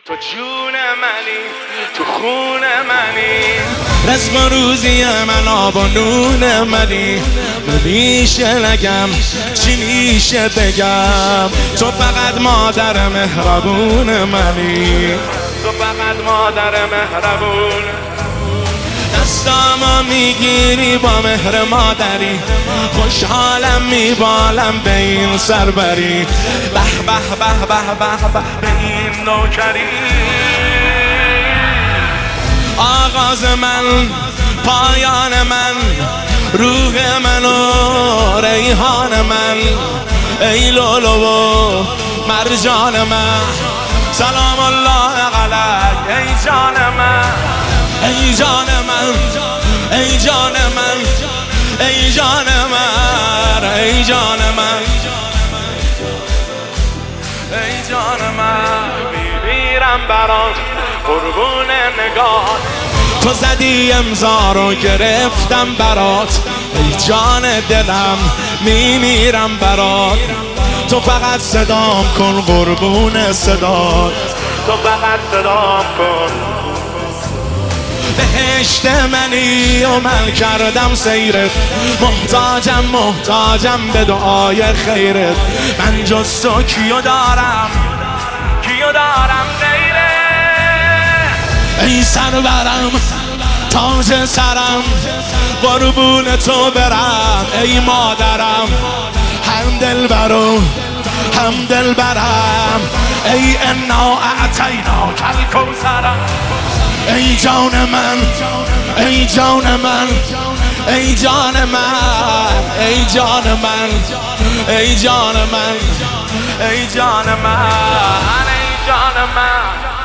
تو جون منی، تو خون منی، رزق و روزی من، آب و نون منی. میشه نگم چی میشه بگم، تو فقط مادر مهربون منی، تو فقط مادر مهربون. دستامو میگیری با مهر مادری، خوشحالم میبالم به این سربری. به به به به به به به این نوکری. آغاز من، پایان من، روح من و ریحان من، ای لولو و مرجان من. سلام الله علیک ای جان من، ای جان من، ای جان من، ای جان من، ای جان من، ای جان من. میمیرم برات قربون نگاه، تو زدی امضا رو گرفتم برات. ای جان دلم میمیرم برات، تو فقط صدام کن قربون صدات، تو فقط صدام کن. بهشت منی و من کردم سیرت، محتاجم محتاجم به دعای خیرت. من جز تو کیو دارم، کیو دارم غیره. ای سرورم، تاج سرم، قربون تو برم. ای مادرم، هم دلبرم هم دلبرم. ای انا اعطیناک الکوثرم. ای جان من، ای جان من، ای جان من، ای جان من، ای جان من، ای جان من، ای جان من.